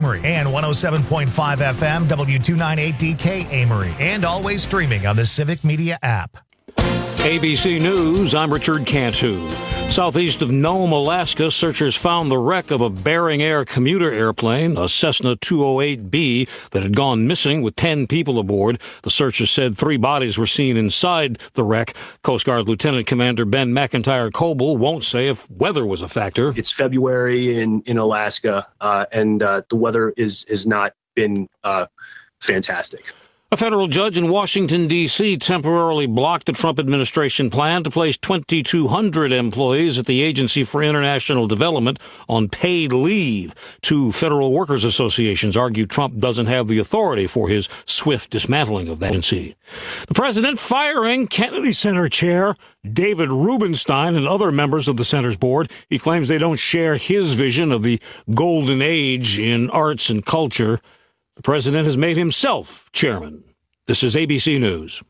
Amory, and 107.5 FM W298DK Amory, and always streaming on the Civic Media app. ABC News, I'm Richard Cantu. Southeast of Nome, Alaska, searchers found the wreck of a Bering Air commuter airplane, a Cessna 208B, that had gone missing with 10 people aboard. The searchers said 3 bodies were seen inside the wreck. Coast Guard Lieutenant Commander Ben McIntyre Coble won't say if weather was a factor. It's February in Alaska, and the weather has not been fantastic. A federal judge in Washington, D.C. temporarily blocked the Trump administration plan to place 2,200 employees at the Agency for International Development on paid leave. 2 federal workers associations argue Trump doesn't have the authority for his swift dismantling of that agency. The president firing Kennedy Center chair David Rubenstein and other members of the center's board. He claims they don't share his vision of the golden age in arts and culture. The president has made himself chairman. This is ABC News.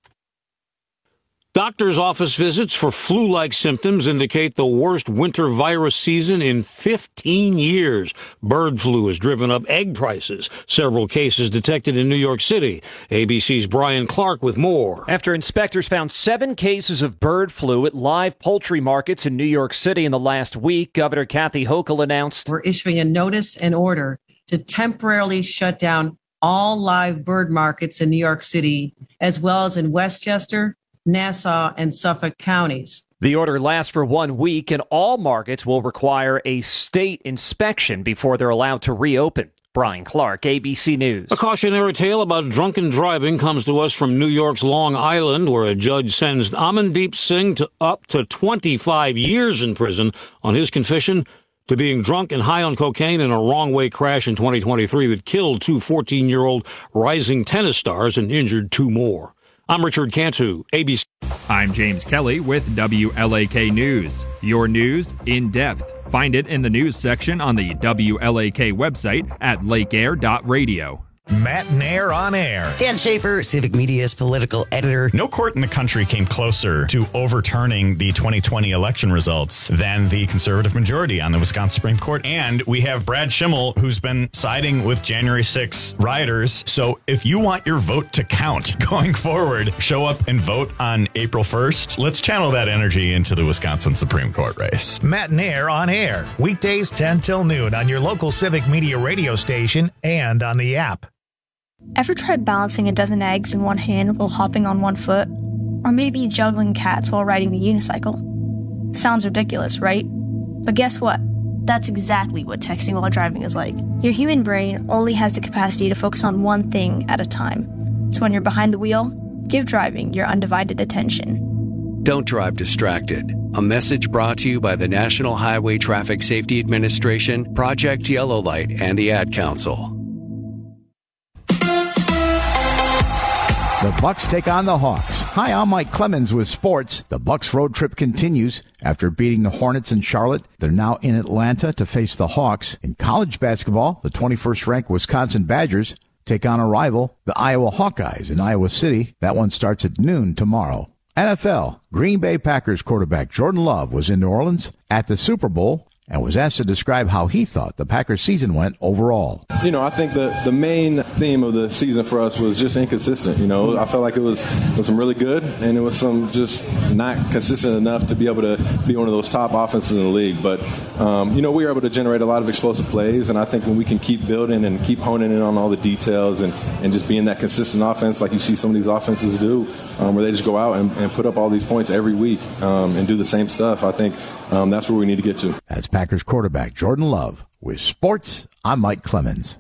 Doctor's office visits for flu-like symptoms indicate the worst winter virus season in 15 years. Bird flu has driven up egg prices. Several cases detected in New York City. ABC's Brian Clark with more. After inspectors found 7 cases of bird flu at live poultry markets in New York City in the last week, Governor Kathy Hochul announced, "We're issuing a notice and order to temporarily shut down all live bird markets in New York City, as well as in Westchester, Nassau, and Suffolk counties." The order lasts for 1 week, and all markets will require a state inspection before they're allowed to reopen. Brian Clark, ABC News. A cautionary tale about drunken driving comes to us from New York's Long Island, where a judge sentenced Amandeep Singh to up to 25 years in prison on his confession to being drunk and high on cocaine in a wrong-way crash in 2023 that killed 2 14-year-old rising tennis stars and injured 2 more. I'm Richard Cantu, ABC. I'm James Kelly with WLAK News. Your news in depth. Find it in the news section on the WLAK website at lakeair.radio. Matt Nair on air. Dan Schaefer, Civic Media's political editor. No court in the country came closer to overturning the 2020 election results than the conservative majority on the Wisconsin Supreme Court. And we have Brad Schimmel, who's been siding with January 6 rioters. So if you want your vote to count going forward, show up and vote on April 1st. Let's channel that energy into the Wisconsin Supreme Court race. Matt Nair on air. Weekdays 10 till noon on your local Civic Media radio station and on the app. Ever tried balancing a dozen eggs in one hand while hopping on one foot? Or maybe juggling cats while riding the unicycle? Sounds ridiculous, right? But guess what? That's exactly what texting while driving is like. Your human brain only has the capacity to focus on one thing at a time. So when you're behind the wheel, give driving your undivided attention. Don't drive distracted. A message brought to you by the National Highway Traffic Safety Administration, Project Yellow Light, and the Ad Council. The Bucs take on the Hawks. Hi, I'm Mike Clemens with sports. The Bucs road trip continues. After beating the Hornets in Charlotte, they're now in Atlanta to face the Hawks. In college basketball, the 21st-ranked Wisconsin Badgers take on a rival, the Iowa Hawkeyes in Iowa City. That one starts at noon tomorrow. NFL, Green Bay Packers quarterback Jordan Love was in New Orleans at the Super Bowl and was asked to describe how he thought the Packers season went overall. You know, I think the main theme of the season for us was just inconsistent. You know, I felt like it was some really good, and it was some just not consistent enough to be able to be one of those top offenses in the league. But, you know, we were able to generate a lot of explosive plays, and I think when we can keep building and keep honing in on all the details and just being that consistent offense like you see some of these offenses do, where they just go out and put up all these points every week and do the same stuff, I think that's where we need to get to. That's Packers quarterback Jordan Love. With sports, I'm Mike Clemens.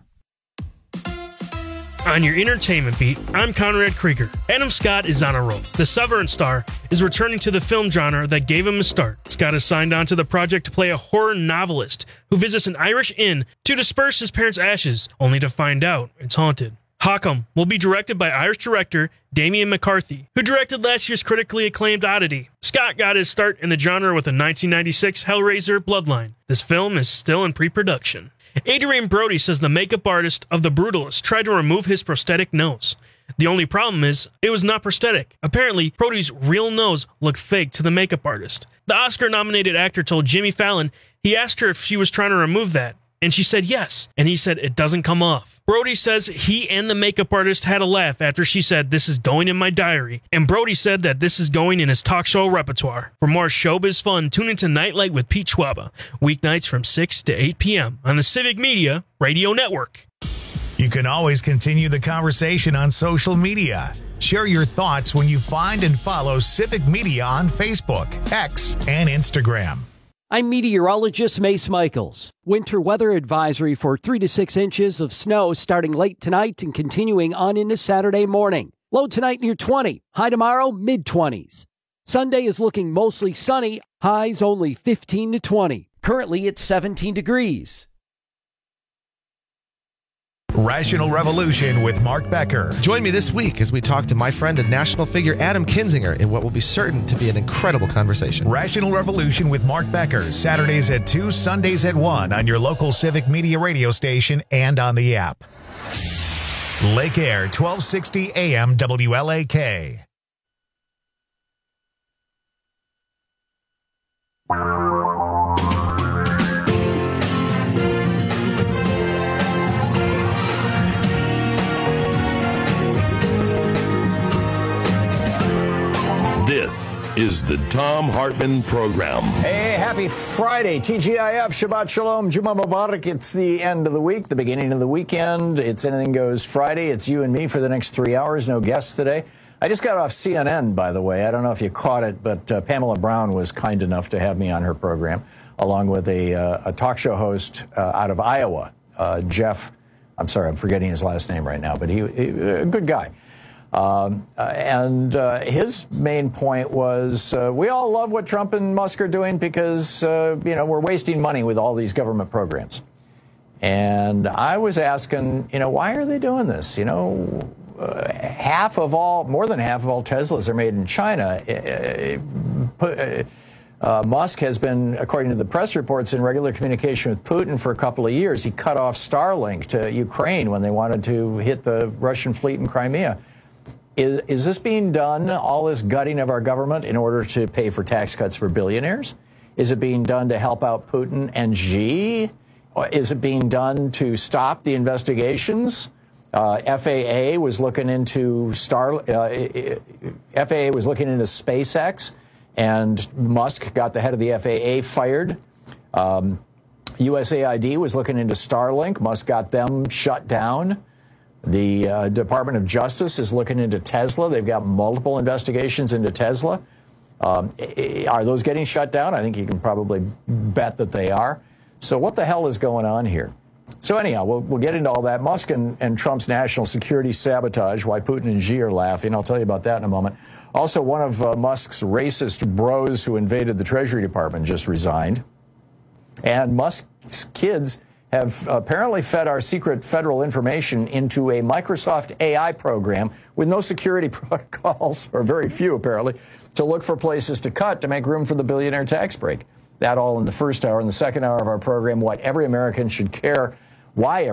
On your entertainment beat, I'm Conrad Krieger. Adam Scott is on a roll. The Severance star is returning to the film genre that gave him a start. Scott has signed on to the project to play a horror novelist who visits an Irish inn to disperse his parents' ashes, only to find out it's haunted. Hawk'em will be directed by Irish director Damien McCarthy, who directed last year's critically acclaimed Oddity. Scott got his start in the genre with a 1996 Hellraiser Bloodline. This film is still in pre-production. Adrian Brody says the makeup artist of The Brutalist tried to remove his prosthetic nose. The only problem is, it was not prosthetic. Apparently, Brody's real nose looked fake to the makeup artist. The Oscar-nominated actor told Jimmy Fallon he asked her if she was trying to remove that, And she said yes. And he said it doesn't come off. Brody says he and the makeup artist had a laugh after she said, "This is going in my diary." And Brody said that this is going in his talk show repertoire. For more showbiz fun, tune into Nightlight with Pete Schwaba, weeknights from 6 to 8 p.m. on the Civic Media Radio Network. You can always continue the conversation on social media. Share your thoughts when you find and follow Civic Media on Facebook, X, and Instagram. I'm meteorologist Mace Michaels. Winter weather advisory for 3 to 6 inches of snow starting late tonight and continuing on into Saturday morning. Low tonight near 20, high tomorrow mid-20s. Sunday is looking mostly sunny, highs only 15 to 20. Currently it's 17 degrees. Rational Revolution with Mark Becker. Join me this week as we talk to my friend and national figure Adam Kinzinger in what will be certain to be an incredible conversation. Rational Revolution with Mark Becker, Saturdays at 2, Sundays at 1 on your local Civic Media radio station and on the app. Lake Air, 1260 AM WLAK. This is the Thom Hartmann Program. Hey, happy Friday. TGIF, Shabbat Shalom, Juma Mubarak. It's the end of the week, the beginning of the weekend. It's Anything Goes Friday. It's you and me for the next 3 hours. No guests today. I just got off CNN, by the way. I don't know if you caught it, but Pamela Brown was kind enough to have me on her program, along with a talk show host out of Iowa, Jeff. I'm sorry, I'm forgetting his last name right now, but he a good guy. His main point was, we all love what Trump and Musk are doing because, we're wasting money with all these government programs. And I was asking, why are they doing this? More than half of all Teslas are made in China. Musk has been, according to the press reports, in regular communication with Putin for a couple of years. He cut off Starlink to Ukraine when they wanted to hit the Russian fleet in Crimea. Is this being done, all this gutting of our government, in order to pay for tax cuts for billionaires? Is it being done to help out Putin and Xi? Or is it being done to stop the investigations? FAA was looking into SpaceX, and Musk got the head of the FAA fired. USAID was looking into Starlink. Musk got them shut down. The Department of Justice is looking into Tesla. They've got multiple investigations into Tesla. Are those getting shut down? I think you can probably bet that they are. So what the hell is going on here? So anyhow, we'll get into all that. Musk and Trump's national security sabotage, why Putin and Xi are laughing. I'll tell you about that in a moment. Also, one of Musk's racist bros who invaded the Treasury Department just resigned. And Musk's kids have apparently fed our secret federal information into a Microsoft AI program with no security protocols, or very few apparently, to look for places to cut to make room for the billionaire tax break. That all in the first hour. In the second hour of our program, why every American should care about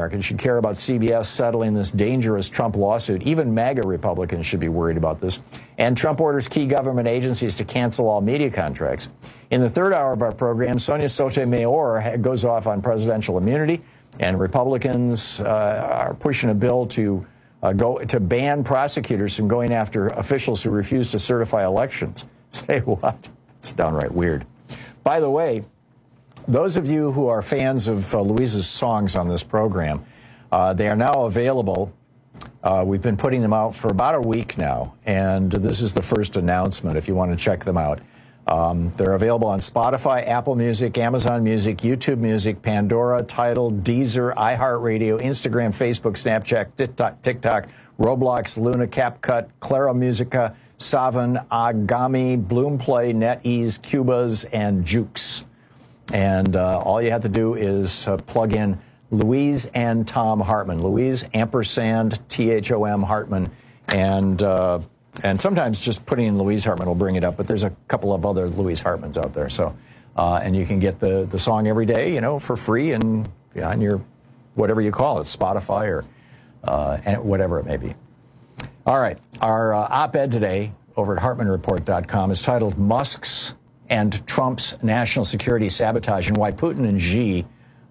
CBS settling this dangerous Trump lawsuit. Even MAGA Republicans should be worried about this. And Trump orders key government agencies to cancel all media contracts. In the third hour of our program, Sonia Sotomayor goes off on presidential immunity, and Republicans are pushing a bill to ban prosecutors from going after officials who refuse to certify elections. Say what? It's downright weird. By the way, those of you who are fans of Louise's songs on this program, they are now available. We've been putting them out for about a week now, and this is the first announcement if you want to check them out. They're available on Spotify, Apple Music, Amazon Music, YouTube Music, Pandora, Tidal, Deezer, iHeartRadio, Instagram, Facebook, Snapchat, TikTok, Roblox, Luna, CapCut, Claro Musica, Savan, Agami, Bloomplay, NetEase, Cubase, and Jukes. And all you have to do is plug in Louise and Thom Hartmann. Louise ampersand THOM Hartmann. And sometimes just putting in Louise Hartmann will bring it up, but there's a couple of other Louise Hartmanns out there. So, and you can get the song every day, for free and on your, whatever you call it, Spotify or and whatever it may be. All right. Our op-ed today over at HartmannReport.com is titled Musk's and Trump's National Security Sabotage and Why Putin and Xi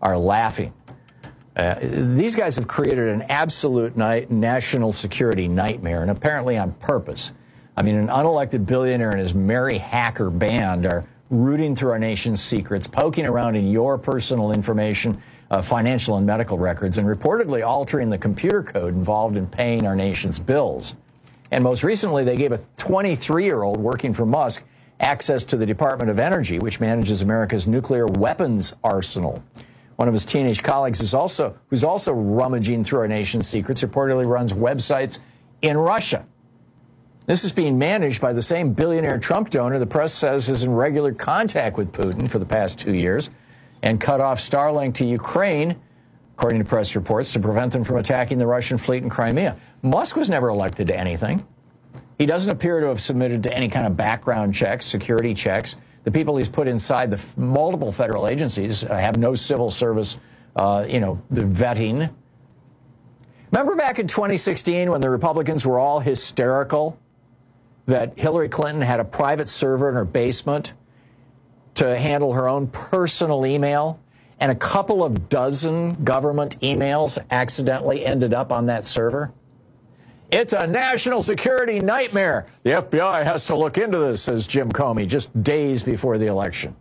are laughing. These guys have created an absolute national security nightmare, and apparently on purpose. I mean, an unelected billionaire and his merry hacker band are rooting through our nation's secrets, poking around in your personal information, financial and medical records, and reportedly altering the computer code involved in paying our nation's bills. And most recently, they gave a 23-year-old working for Musk access to the Department of Energy, which manages America's nuclear weapons arsenal. One of his teenage colleagues who's also rummaging through our nation's secrets, reportedly runs websites in Russia. This is being managed by the same billionaire Trump donor the press says is in regular contact with Putin for the past 2 years and cut off Starlink to Ukraine, according to press reports, to prevent them from attacking the Russian fleet in Crimea. Musk was never elected to anything. He doesn't appear to have submitted to any kind of background checks, security checks. The people he's put inside the multiple federal agencies have no civil service, the vetting. Remember back in 2016 when the Republicans were all hysterical that Hillary Clinton had a private server in her basement to handle her own personal email, and a couple of dozen government emails accidentally ended up on that server? It's a national security nightmare. The FBI has to look into this, says Jim Comey, just days before the election.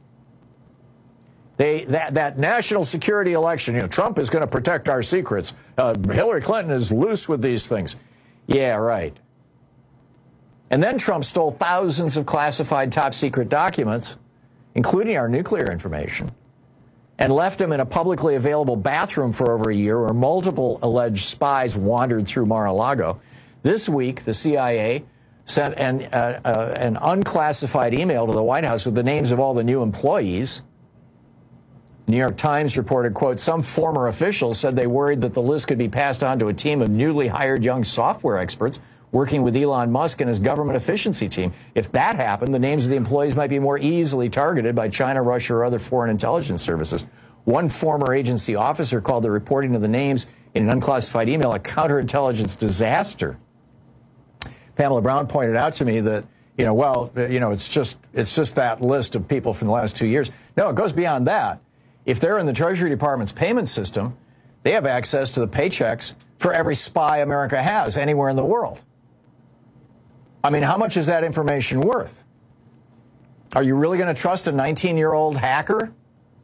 That national security election, Trump is going to protect our secrets. Hillary Clinton is loose with these things. Yeah, right. And then Trump stole thousands of classified top-secret documents, including our nuclear information, and left them in a publicly available bathroom for over a year where multiple alleged spies wandered through Mar-a-Lago. This week, the CIA sent an unclassified email to the White House with the names of all the new employees. New York Times reported, quote, some former officials said they worried that the list could be passed on to a team of newly hired young software experts working with Elon Musk and his government efficiency team. If that happened, the names of the employees might be more easily targeted by China, Russia, or other foreign intelligence services. One former agency officer called the reporting of the names in an unclassified email a counterintelligence disaster. Pamela Brown pointed out to me that, it's just that list of people from the last 2 years. No, it goes beyond that. If they're in the Treasury Department's payment system, they have access to the paychecks for every spy America has anywhere in the world. I mean, how much is that information worth? Are you really going to trust a 19-year-old hacker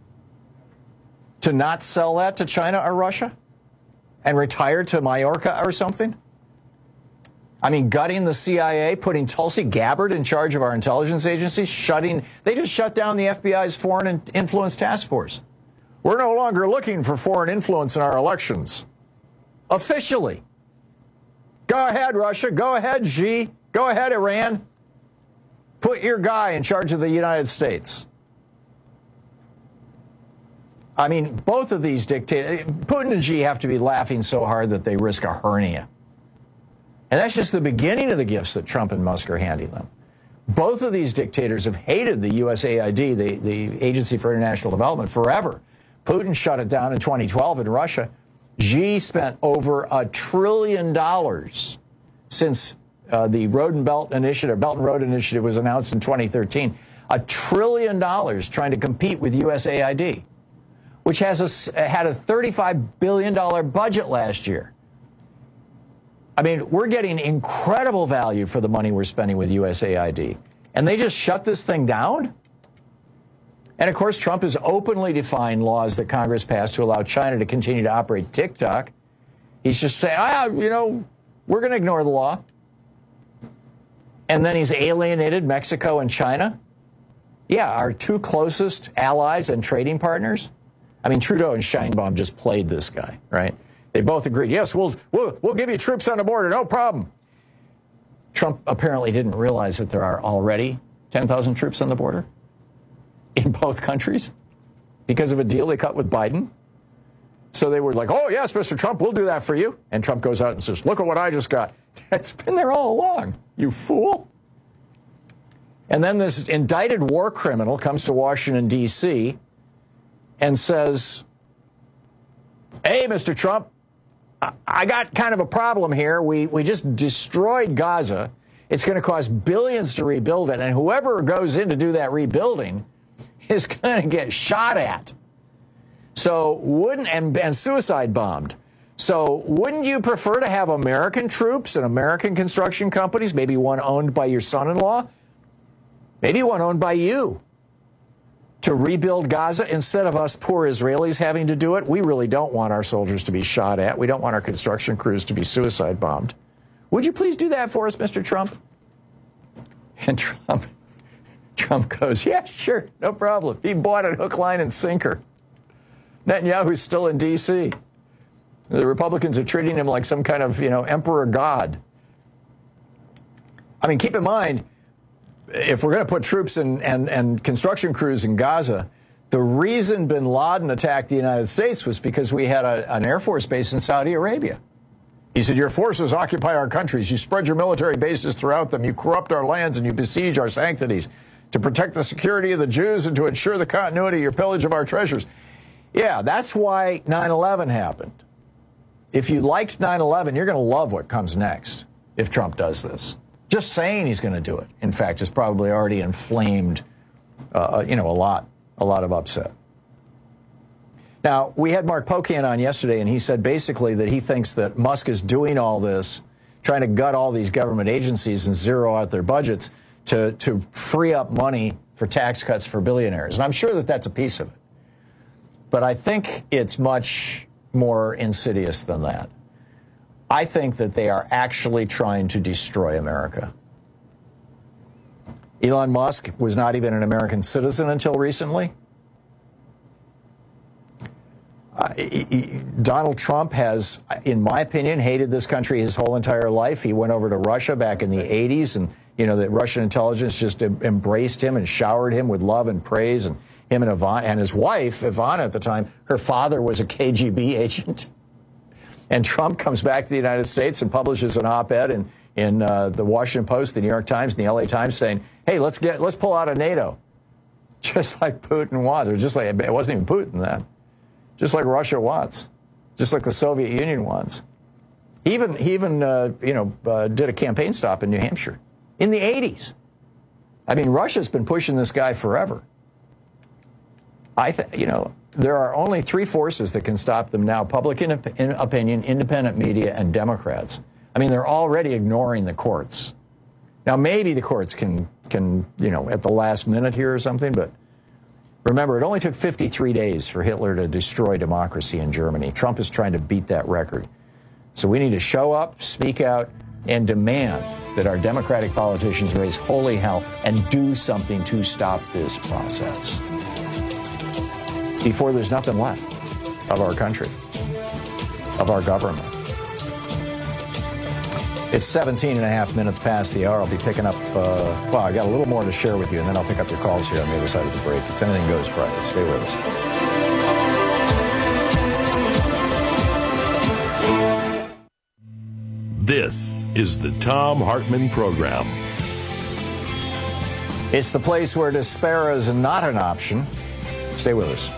to not sell that to China or Russia and retire to Mallorca or something? I mean, gutting the CIA, putting Tulsi Gabbard in charge of our intelligence agencies, they just shut down the FBI's Foreign Influence Task Force. We're no longer looking for foreign influence in our elections. Officially. Go ahead, Russia. Go ahead, Xi. Go ahead, Iran. Put your guy in charge of the United States. I mean, both of these dictators, Putin and Xi, have to be laughing so hard that they risk a hernia. And that's just the beginning of the gifts that Trump and Musk are handing them. Both of these dictators have hated the USAID, the Agency for International Development, forever. Putin shut it down in 2012 in Russia. Xi spent over $1 trillion since the Road and Belt Initiative, Belt and Road Initiative, was announced in 2013. $1 trillion trying to compete with USAID, which had a $35 billion budget last year. I mean, we're getting incredible value for the money we're spending with USAID. And they just shut this thing down? And, of course, Trump has openly defined laws that Congress passed to allow China to continue to operate TikTok. He's just saying, we're going to ignore the law. And then he's alienated Mexico and China. Yeah, our two closest allies and trading partners. I mean, Trudeau and Sheinbaum just played this guy, right? They both agreed, yes, we'll give you troops on the border, no problem. Trump apparently didn't realize that there are already 10,000 troops on the border in both countries because of a deal they cut with Biden. So they were like, oh, yes, Mr. Trump, we'll do that for you. And Trump goes out and says, look at what I just got. It's been there all along, you fool. And then this indicted war criminal comes to Washington, D.C. and says, hey, Mr. Trump, I got kind of a problem here. We just destroyed Gaza. It's going to cost billions to rebuild it. And whoever goes in to do that rebuilding is going to get shot at. So and suicide bombed. So wouldn't you prefer to have American troops and American construction companies, maybe one owned by your son-in-law, maybe one owned by you, to rebuild Gaza instead of us poor Israelis having to do it? We really don't want our soldiers to be shot at. We don't want our construction crews to be suicide bombed. Would you please do that for us, Mr. Trump? And Trump goes, yeah, sure, no problem. He bought it hook, line, and sinker. Netanyahu's still in D.C. The Republicans are treating him like some kind of, emperor god. I mean, keep in mind, if we're going to put troops and construction crews in Gaza, the reason bin Laden attacked the United States was because we had an Air Force base in Saudi Arabia. He said, your forces occupy our countries. You spread your military bases throughout them. You corrupt our lands and you besiege our sanctities to protect the security of the Jews and to ensure the continuity of your pillage of our treasures. Yeah, that's why 9/11 happened. If you liked 9/11, you're going to love what comes next if Trump does this. Just saying he's going to do it, in fact, has probably already inflamed, a lot of upset. Now, we had Mark Pocan on yesterday, and he said basically that he thinks that Musk is doing all this, trying to gut all these government agencies and zero out their budgets to free up money for tax cuts for billionaires. And I'm sure that that's a piece of it. But I think it's much more insidious than that. I think that they are actually trying to destroy America. Elon Musk was not even an American citizen until recently. Donald Trump has, in my opinion, hated this country his whole entire life. He went over to Russia back in the 80s, and, the Russian intelligence just embraced him and showered him with love and praise. And him and Ivana, and his wife, Ivana at the time, her father was a KGB agent. And Trump comes back to the United States and publishes an op-ed in the Washington Post, the New York Times, and the LA Times saying, hey, let's pull out of NATO. Just like Putin wants, or just like, it wasn't even Putin then. Just like Russia wants. Just like the Soviet Union wants. He even did a campaign stop in New Hampshire in the 80s. I mean, Russia's been pushing this guy forever. There are only three forces that can stop them now: public opinion, independent media, and Democrats. I mean, they're already ignoring the courts. Now, maybe the courts can at the last minute here or something, but remember, it only took 53 days for Hitler to destroy democracy in Germany. Trump is trying to beat that record. So we need to show up, speak out, and demand that our Democratic politicians raise holy hell and do something to stop this process before there's nothing left of our country, of our government. It's 17 and a half minutes past the hour. I'll be picking up, I got a little more to share with you, and then I'll pick up your calls here on the other side of the break. It's Anything Goes Friday. Stay with us. This is the Thom Hartmann Program. It's the place where despair is not an option. Stay with us.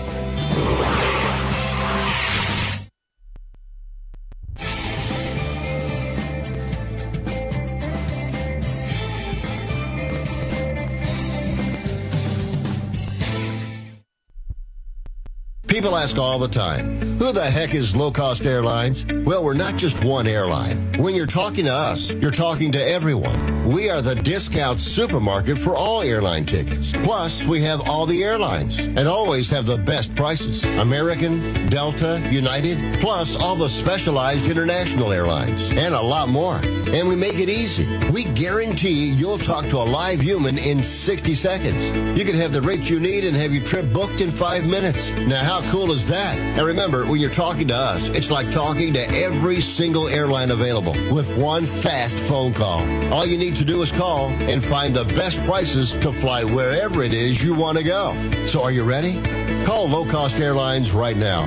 People ask all the time, who the heck is Low Cost Airlines? Well, we're not just one airline. When you're talking to us, you're talking to everyone. We are the discount supermarket for all airline tickets. Plus, we have all the airlines and always have the best prices. American, Delta, United, plus all the specialized international airlines and a lot more. And we make it easy. We guarantee you'll talk to a live human in 60 seconds. You can have the rates you need and have your trip booked in 5 minutes. Now, how cool is that? And remember, when you're talking to us, it's like talking to every single airline available with one fast phone call. All you need to do is call and find the best prices to fly wherever it is you want to go. So are you ready? Call Low Cost Airlines right now.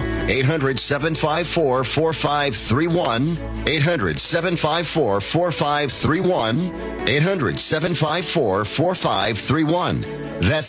800-754-4531. 800-754-4531. 800-754-4531. That's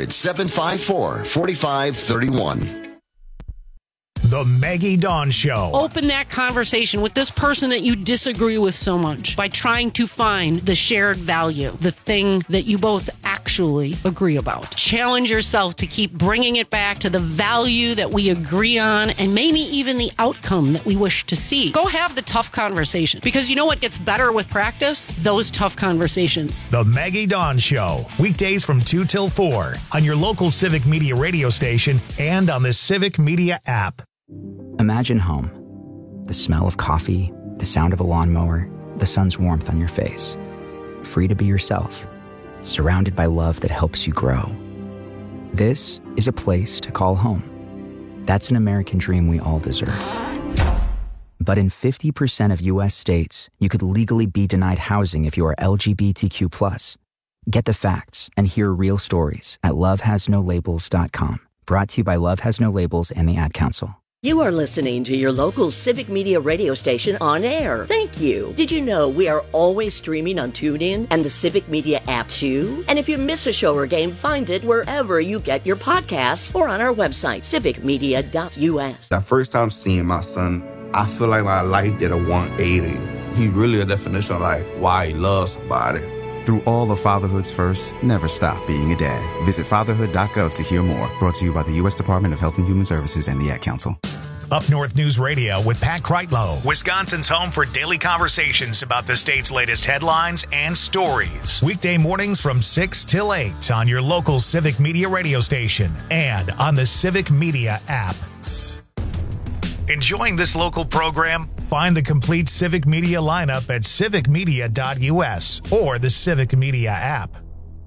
800-754-4531. The Maggie Dawn Show. Open that conversation with this person that you disagree with so much by trying to find the shared value, the thing that you both act actually agree about. Challenge yourself to keep bringing it back to the value that we agree on and maybe even the outcome that we wish to see. Go have the tough conversation, because you know what gets better with practice? Those tough conversations. The Maggie Dawn Show, weekdays from 2 till 4 on your local Civic Media radio station and on the Civic Media app. Imagine home. The smell of coffee, the sound of a lawnmower, the sun's warmth on your face. Free to be yourself, surrounded by love that helps you grow. This is a place to call home. That's an American dream we all deserve. But in 50% of U.S. states, you could legally be denied housing if you are LGBTQ+. Get the facts and hear real stories at lovehasnolabels.com. Brought to you by Love Has No Labels and the Ad Council. You are listening to your local Civic Media radio station on air. Thank you. Did you know we are always streaming on TuneIn and the Civic Media app too? And if you miss a show or game, find it wherever you get your podcasts or on our website, civicmedia.us. That first time seeing my son, I feel like my life did a 180. He really a definition of like why he loves somebody. Through all of fatherhood's firsts, never stop being a dad. Visit fatherhood.gov to hear more. Brought to you by the U.S. Department of Health and Human Services and the Ad Council. Up North News Radio with Pat Kreitlow, Wisconsin's home for daily conversations about the state's latest headlines and stories. Weekday mornings from 6 till 8 on your local Civic Media radio station and on the Civic Media app. Enjoying this local program? Find the complete Civic Media lineup at civicmedia.us or the Civic Media app.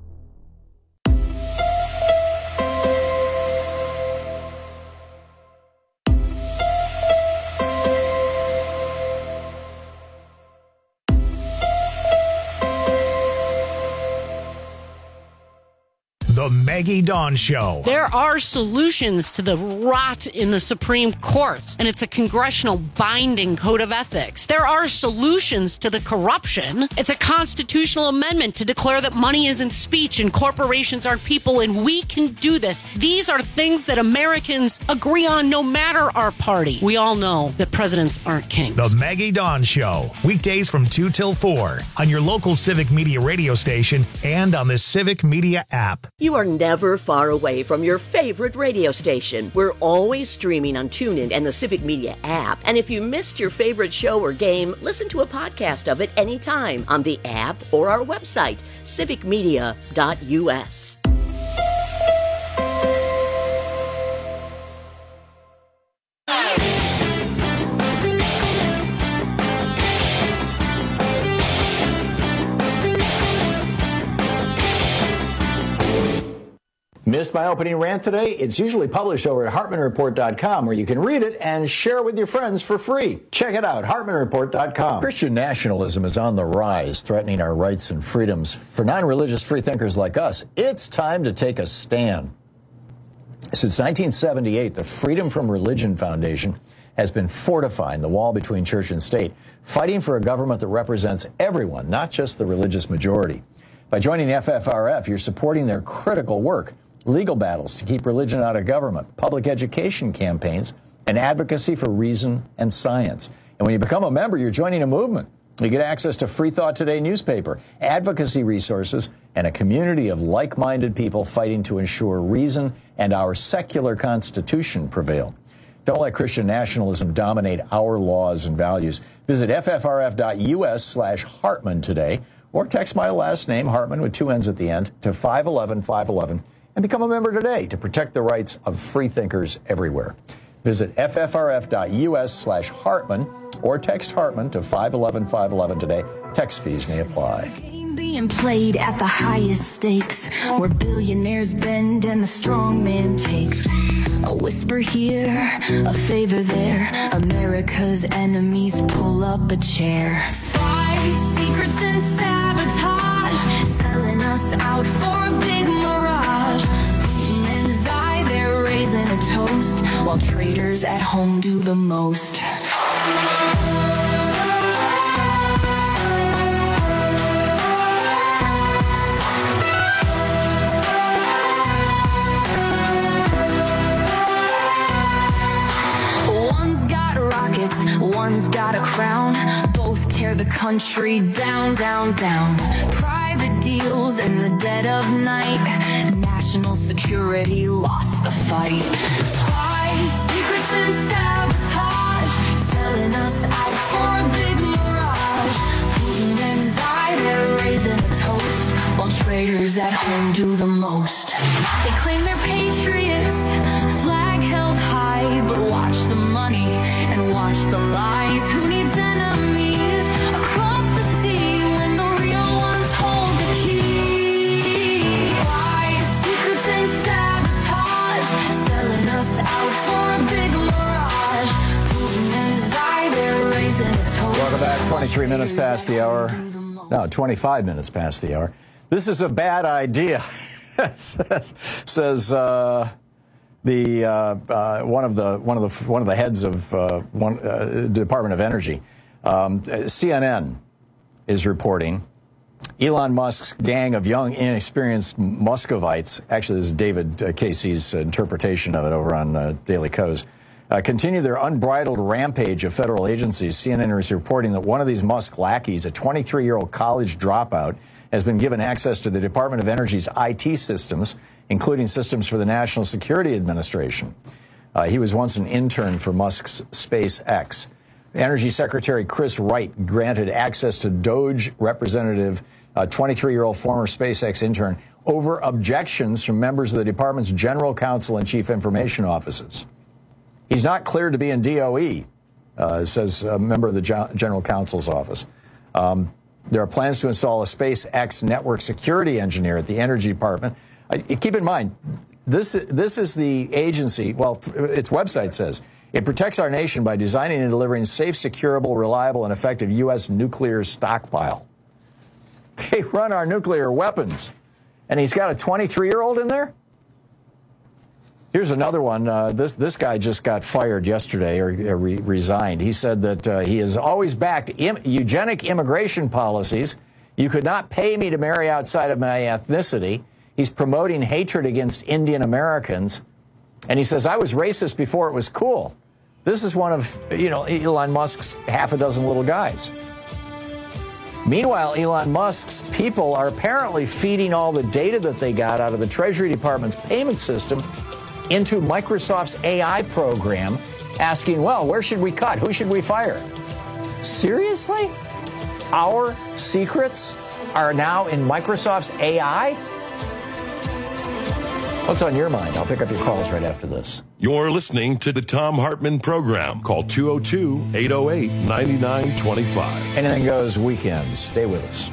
The Maggie Dawn Show. There are solutions to the rot in the Supreme Court, and it's a congressional binding code of ethics. There are solutions to the corruption. It's a constitutional amendment to declare that money isn't speech and corporations aren't people, and we can do this. These are things that Americans agree on no matter our party. We all know that presidents aren't kings. The Maggie Dawn Show, weekdays from 2 till 4 on your local Civic Media radio station and on the Civic Media app. You are never far away from your favorite radio station. We're always streaming on TuneIn and the Civic Media app. And if you missed your favorite show or game, listen to a podcast of it anytime on the app or our website, civicmedia.us. Missed my opening rant today? It's usually published over at HartmanReport.com, where you can read it and share it with your friends for free. Check it out, HartmanReport.com. Christian nationalism is on the rise, threatening our rights and freedoms. For non-religious freethinkers like us, it's time to take a stand. Since 1978, the Freedom from Religion Foundation has been fortifying the wall between church and state, fighting for a government that represents everyone, not just the religious majority. By joining FFRF, you're supporting their critical work. Legal battles to keep religion out of government, public education campaigns, and advocacy for reason and science. And when you become a member, you're joining a movement. You get access to Free Thought Today newspaper, advocacy resources, and a community of like-minded people fighting to ensure reason and our secular constitution prevail. Don't let Christian nationalism dominate our laws and values. Visit ffrf.us/Hartman today, or text my last name, Hartman, with 2 N's at the end, to 511-511. And become a member today to protect the rights of freethinkers everywhere. Visit ffrf.us/Hartman or text Hartman to 511-511 today. Text fees may apply. Being played at the highest stakes, where billionaires bend and the strong man takes. A whisper here, a favor there. America's enemies pull up a chair. Spies, secrets, and sabotage, selling us out for a big mirage. Men's eye, they're raising a toast, while traitors at home do the most. One's got a crown, both tear the country down, down, down. Pride private deals in the dead of night. National security lost the fight. Spies, secrets and sabotage, selling us out for a big mirage. Putin and Xi, they're raising a toast, while traitors at home do the most. They claim they're patriots, flag held high, but watch the money and watch the lies. Who needs enemies across the sea when the real ones hold the keys? Lies, secrets and sabotage, selling us out for a big mirage. Putin and Xi, they're raising a toast. Welcome back. 23 minutes past the hour. No, 25 minutes past the hour. This is a bad idea, says one of the heads of Department of Energy. CNN is reporting Elon Musk's gang of young, inexperienced Muscovites. Actually, this is David Casey's interpretation of it over on Daily Kos. Continue their unbridled rampage of federal agencies. CNN is reporting that one of these Musk lackeys, a 23-year-old college dropout, has been given access to the Department of Energy's IT systems, including systems for the National Security Administration. He was once an intern for Musk's SpaceX. Energy Secretary Chris Wright granted access to DOGE representative, 23-year-old former SpaceX intern, over objections from members of the department's general counsel and chief information offices. He's not cleared to be in DOE, says a member of the general counsel's office. There are plans to install a SpaceX network security engineer at the Energy Department. Keep in mind, this is the agency, well, its website says, it protects our nation by designing and delivering safe, securable, reliable, and effective U.S. nuclear stockpile. They run our nuclear weapons. And he's got a 23-year-old in there? Here's another one. This guy just got fired yesterday, or resigned. He said that he has always backed eugenic immigration policies. You could not pay me to marry outside of my ethnicity. He's promoting hatred against Indian Americans. And he says, I was racist before it was cool. This is one of, Elon Musk's half a dozen little guys. Meanwhile, Elon Musk's people are apparently feeding all the data that they got out of the Treasury Department's payment system into Microsoft's AI program, asking, well, where should we cut? Who should we fire? Seriously? Our secrets are now in Microsoft's AI? What's on your mind? I'll pick up your calls right after this. You're listening to the Thom Hartmann Program. Call 202-808-9925. Anything Goes weekend. Stay with us.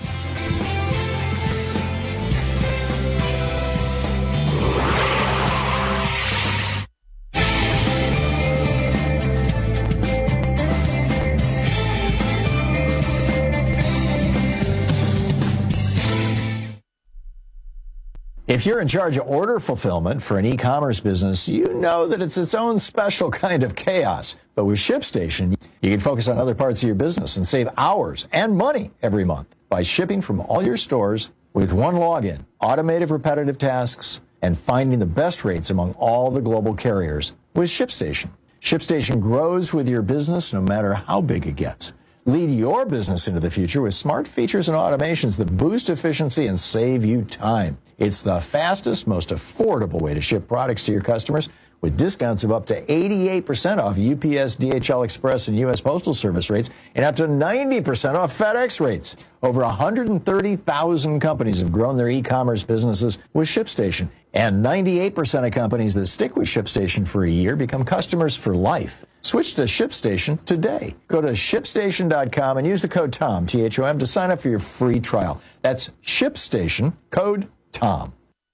If you're in charge of order fulfillment for an e-commerce business, you know that it's its own special kind of chaos. But with ShipStation, you can focus on other parts of your business and save hours and money every month by shipping from all your stores with one login, automated repetitive tasks, and finding the best rates among all the global carriers with ShipStation. ShipStation grows with your business no matter how big it gets. Lead your business into the future with smart features and automations that boost efficiency and save you time. It's the fastest, most affordable way to ship products to your customers with discounts of up to 88% off UPS, DHL Express, and U.S. Postal Service rates and up to 90% off FedEx rates. Over 130,000 companies have grown their e-commerce businesses with ShipStation. And 98% of companies that stick with ShipStation for a year become customers for life. Switch to ShipStation today. Go to ShipStation.com and use the code TOM, T-H-O-M, to sign up for your free trial. That's ShipStation, code TOM.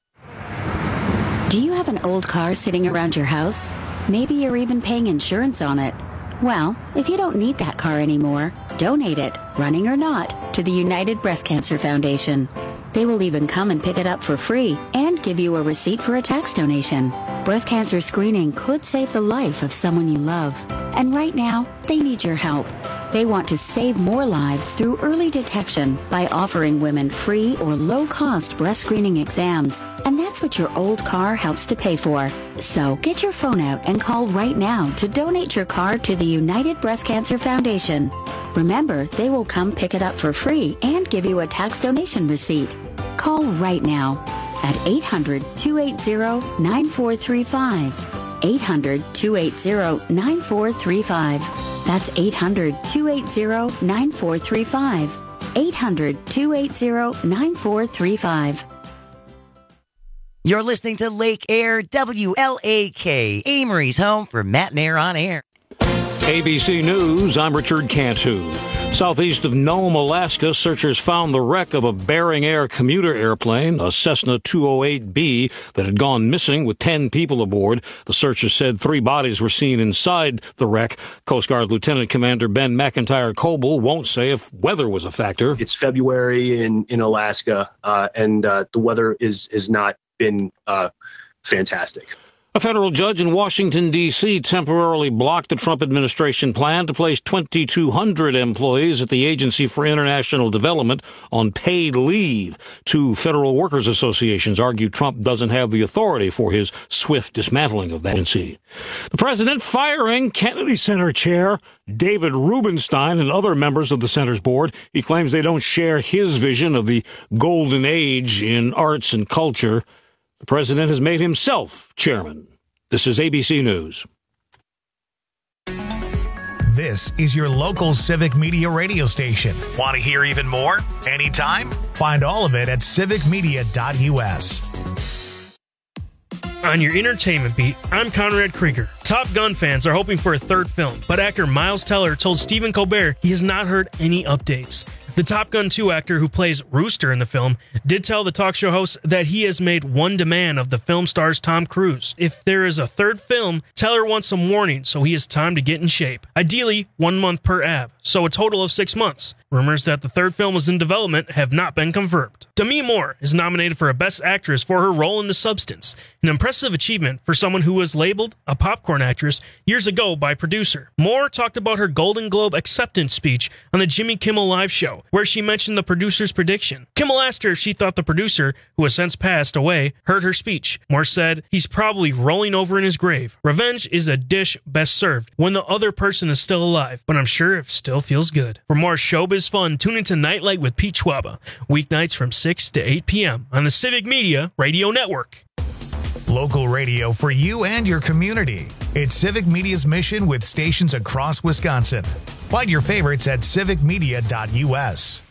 Do you have an old car sitting around your house? Maybe you're even paying insurance on it. Well, if you don't need that car anymore, donate it, running or not, to the United Breast Cancer Foundation. They will even come and pick it up for free and give you a receipt for a tax donation. Breast cancer screening could save the life of someone you love. And right now, they need your help. They want to save more lives through early detection by offering women free or low-cost breast screening exams. And that's what your old car helps to pay for. So get your phone out and call right now to donate your car to the United Breast Cancer Foundation. Remember, they will come pick it up for free and give you a tax donation receipt. Call right now at 800-280-9435. 800-280-9435. That's 800-280-9435. 800-280-9435. You're listening to Lake Air WLAK, Amory's home for Matt and Air on Air. ABC News, I'm Richard Cantu. Southeast of Nome, Alaska, searchers found the wreck of a Bering Air commuter airplane, a Cessna 208B, that had gone missing with 10 people aboard. The searchers said 3 bodies were seen inside the wreck. Coast Guard Lieutenant Commander Ben McIntyre Coble won't say if weather was a factor. It's February in Alaska, and the weather has not been fantastic. A federal judge in Washington, D.C. temporarily blocked the Trump administration plan to place 2,200 employees at the Agency for International Development on paid leave. 2 federal workers associations argue Trump doesn't have the authority for his swift dismantling of that agency. The president firing Kennedy Center chair David Rubenstein and other members of the center's board. He claims they don't share his vision of the golden age in arts and culture. The president has made himself chairman. This is ABC News. This is your local Civic Media radio station. Want to hear even more? Anytime? Find all of it at civicmedia.us. On your entertainment beat, I'm Conrad Krieger. Top Gun fans are hoping for a third film, but actor Miles Teller told Stephen Colbert he has not heard any updates. The Top Gun 2 actor who plays Rooster in the film did tell the talk show host that he has made one demand of the film star's Tom Cruise. If there is a third film, Teller wants some warning, so he has time to get in shape. Ideally, 1 month per ab, so a total of 6 months. Rumors that the third film is in development have not been confirmed. Demi Moore is nominated for a Best Actress for her role in The Substance, an impressive achievement for someone who was labeled a popcorn actress years ago by producer. Moore talked about her Golden Globe acceptance speech on the Jimmy Kimmel Live show, where she mentioned the producer's prediction. Kimmel asked her if she thought the producer, who has since passed away, heard her speech. Moore said, "He's probably rolling over in his grave. Revenge is a dish best served when the other person is still alive, but I'm sure it still feels good." For more showbiz fun, tune into Nightlight with Pete Schwaba, weeknights from 6 to 8 p.m. on the Civic Media Radio Network. Local radio for you and your community. It's Civic Media's mission with stations across Wisconsin. Find your favorites at civicmedia.us.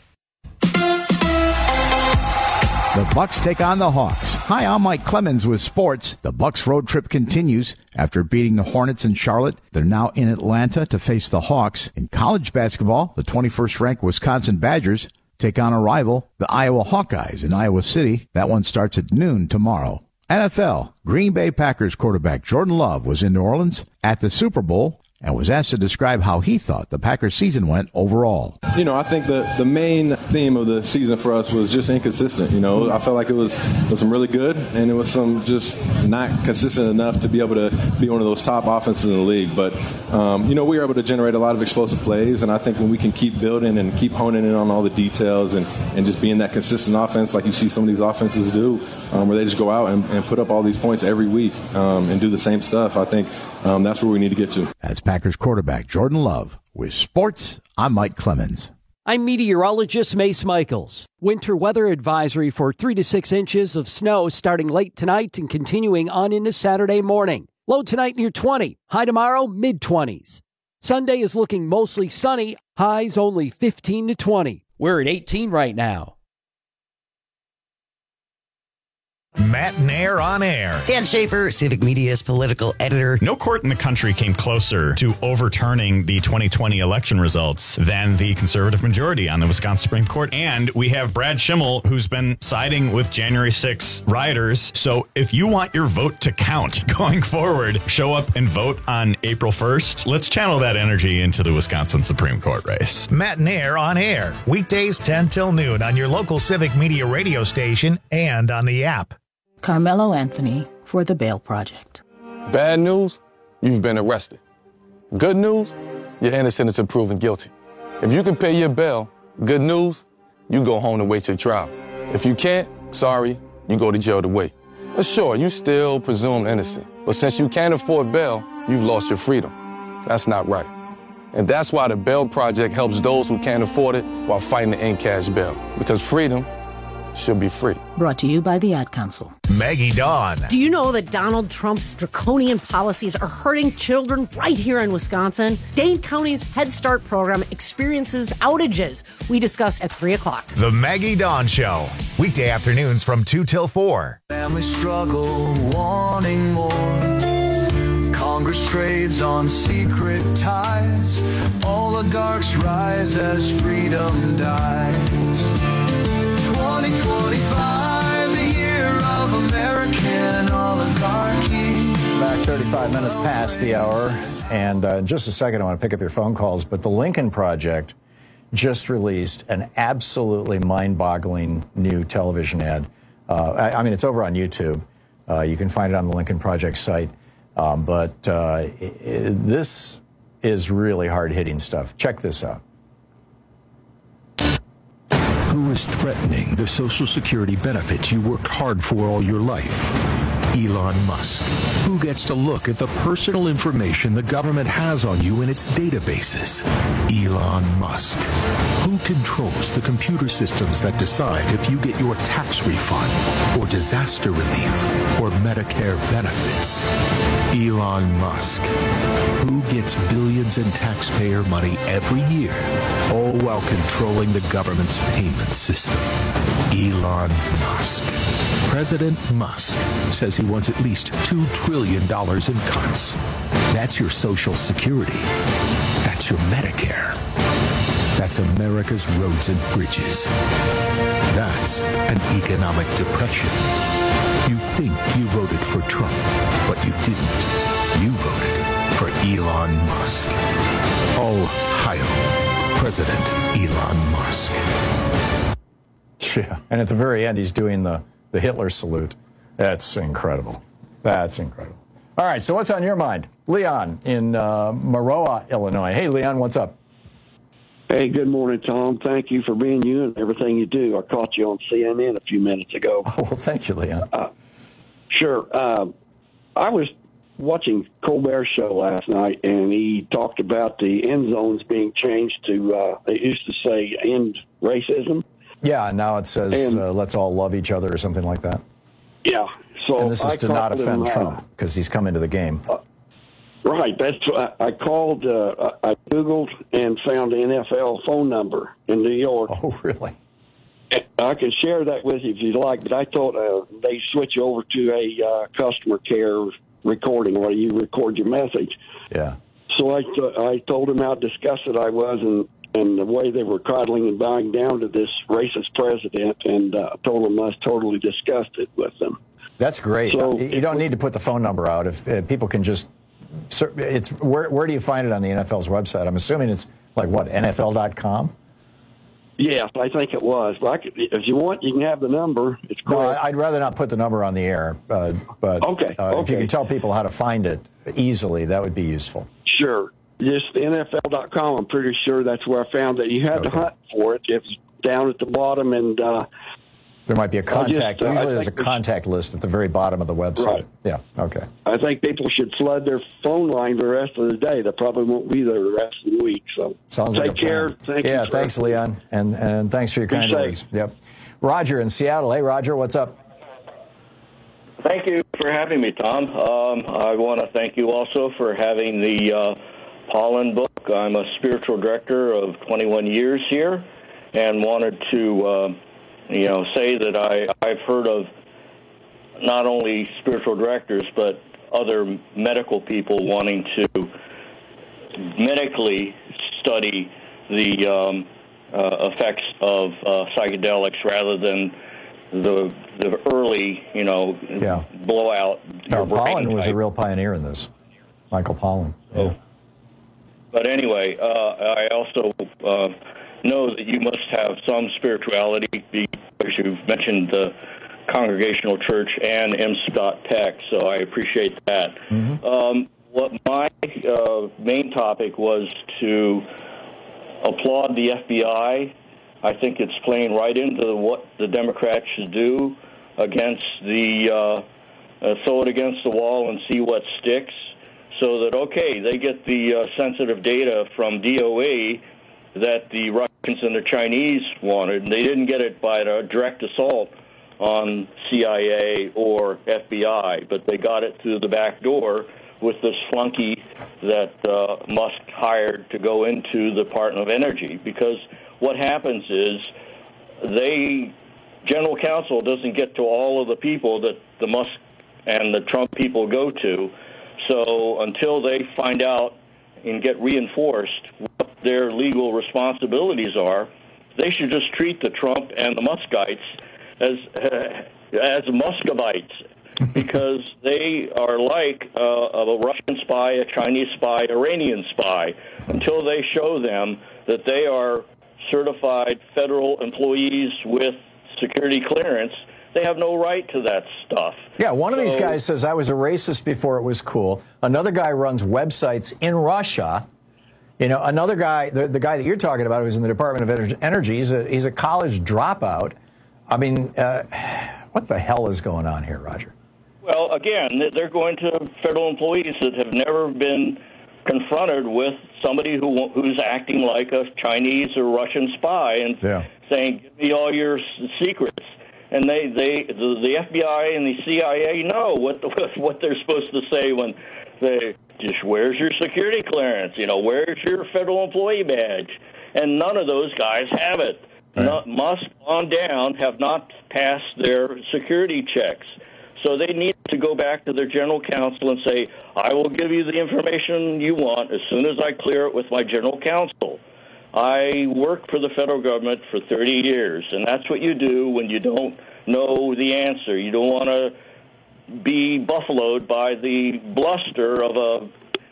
The Bucks take on the Hawks. Hi, I'm Mike Clemens with sports. The Bucks road trip continues. After beating the Hornets in Charlotte, they're now in Atlanta to face the Hawks. In college basketball, the 21st-ranked Wisconsin Badgers take on a rival, the Iowa Hawkeyes in Iowa City. That one starts at noon tomorrow. NFL, Green Bay Packers quarterback Jordan Love was in New Orleans at the Super Bowl and was asked to describe how he thought the Packers season went overall. You know, I think the main theme of the season for us was just inconsistent. You know, I felt like it was some really good, and it was some just not consistent enough to be able to be one of those top offenses in the league. But, you know, we were able to generate a lot of explosive plays, and I think when we can keep building and keep honing in on all the details and just being that consistent offense like you see some of these offenses do, where they just go out and put up all these points every week and do the same stuff, I think that's where we need to get to. That's Packers quarterback Jordan Love. With sports, I'm Mike Clemens. I'm meteorologist Mace Michaels. Winter weather advisory for 3 to 6 inches of snow starting late tonight and continuing on into Saturday morning. Low tonight near 20. High tomorrow, mid-20s. Sunday is looking mostly sunny. Highs only 15 to 20. We're at 18 right now. Matt and Air on Air. Dan Schaefer, Civic Media's political editor. No court in the country came closer to overturning the 2020 election results than the conservative majority on the Wisconsin Supreme Court. And we have Brad Schimmel, who's been siding with January 6 rioters. So if you want your vote to count going forward, show up and vote on April 1st. Let's channel that energy into the Wisconsin Supreme Court race. Matt and Air on Air. Weekdays 10 till noon on your local Civic Media radio station and on the app. Carmelo Anthony for the Bail Project. Bad news, you've been arrested. Good news, you're innocent until proven guilty. If you can pay your bail, good news, you go home to wait your trial. If you can't, sorry, you go to jail to wait. But sure, you still presumed innocent. But since you can't afford bail, you've lost your freedom. That's not right. And that's why the Bail Project helps those who can't afford it while fighting to end cash bail. Because freedom should be free. Brought to you by the Ad Council. Maggie Dawn. Do you know that Donald Trump's draconian policies are hurting children right here in Wisconsin? Dane County's Head Start program experiences outages. We discuss at 3 o'clock. The Maggie Dawn Show. Weekday afternoons from 2 till 4. Family struggle, wanting more. Congress trades on secret ties. Oligarchs rise as freedom dies. 2025, the year of American oligarchy. Back 35 minutes past the hour, and in just a second I want to pick up your phone calls, but the Lincoln Project just released an absolutely mind-boggling new television ad. I mean, it's over on YouTube. You can find it on the Lincoln Project site, but this is really hard-hitting stuff. Check this out. Who is threatening the Social Security benefits you worked hard for all your life? Elon Musk. Who gets to look at the personal information the government has on you in its databases? Elon Musk. Who controls the computer systems that decide if you get your tax refund or disaster relief or Medicare benefits? Elon Musk. Who gets billions in taxpayer money every year, all while controlling the government's payment system? Elon Musk. President Musk says he wants at least $2 trillion in cuts. That's your Social Security. That's your Medicare. That's America's roads and bridges. That's an economic depression. You think you voted for Trump, but you didn't. You voted for Elon Musk. All hail President Elon Musk. Yeah, and at the very end, he's doing the Hitler salute. That's incredible. That's incredible. All right, so what's on your mind? Leon in Maroa, Illinois. Hey, Leon, what's up? Hey, good morning, Tom. Thank you for being you and everything you do. I caught you on CNN a few minutes ago. Oh, well, thank you, Leon. Sure. I was watching Colbert's show last night, and he talked about the end zones being changed to, it used to say end racism. Yeah, now it says let's all love each other or something like that. Yeah. So and this is to not offend Trump because he's come into the game. Right. That's I called. I Googled and found the NFL phone number in New York. Oh, really? I can share that with you if you'd like, but I thought they switch over to a customer care recording where you record your message. Yeah. So I told him how disgusted I was and the way they were coddling and bowing down to this racist president, and told him I was totally disgusted with them. That's great. So you don't need to put the phone number out. If people can just, it's where do you find it on the NFL's website? I'm assuming it's like what, NFL.com? Yes, I think it was. But if you want, you can have the number. It's great. No, I'd rather not put the number on the air. But okay. If you can tell people how to find it easily, that would be useful. Sure. Just NFL.com. I'm pretty sure that's where I found it. You had to hunt for it. It was down at the bottom, and there might be a contact. Usually there's a contact list at the very bottom of the website. Right. Yeah, okay. I think people should flood their phone line the rest of the day. They probably won't be there the rest of the week. So sounds take like a care. Plan. Yeah, thanks, Leon, and thanks for your kind words. Yep. Roger in Seattle. Hey, Roger, what's up? Thank you for having me, Tom. I want to thank you also for having the Pollen book. I'm a spiritual director of 21 years here, and wanted to say that I've heard of not only spiritual directors, but other medical people wanting to medically study the effects of psychedelics rather than the early, blowout. No, Pollen was a real pioneer in this. Michael Pollan. Yeah. But anyway, I also know that you must have some spirituality because you've mentioned the Congregational Church and M. Scott Peck, so I appreciate that. Mm-hmm. What my main topic was to applaud the FBI. I think it's playing right into what the Democrats should do against throw it against the wall and see what sticks. so that, okay, they get the sensitive data from DOE that the Russians and the Chinese wanted, and they didn't get it by a direct assault on CIA or FBI, but they got it through the back door with this flunky that Musk hired to go into the Department of Energy. Because what happens is General Counsel doesn't get to all of the people that the Musk and the Trump people go to. So until they find out and get reinforced what their legal responsibilities are, they should just treat the Trump and the Muskites as Muscovites, because they are like a Russian spy, a Chinese spy, Iranian spy, until they show them that they are certified federal employees with security clearance. They have no right to that stuff. Yeah, one of these guys says, I was a racist before it was cool. Another guy runs websites in Russia. You know, another guy, the guy that you're talking about who's in the Department of Energy, he's a college dropout. I mean, what the hell is going on here, Roger? Well, again, they're going to federal employees that have never been confronted with somebody who's acting like a Chinese or Russian spy and saying, give me all your secrets. And the FBI and the CIA know what they're supposed to say when they just, where's your security clearance? You know, where's your federal employee badge? And none of those guys have it. Right. Musk on down have not passed their security checks. So they need to go back to their general counsel and say, I will give you the information you want as soon as I clear it with my general counsel. I worked for the federal government for 30 years, and that's what you do when you don't know the answer. You don't want to be buffaloed by the bluster of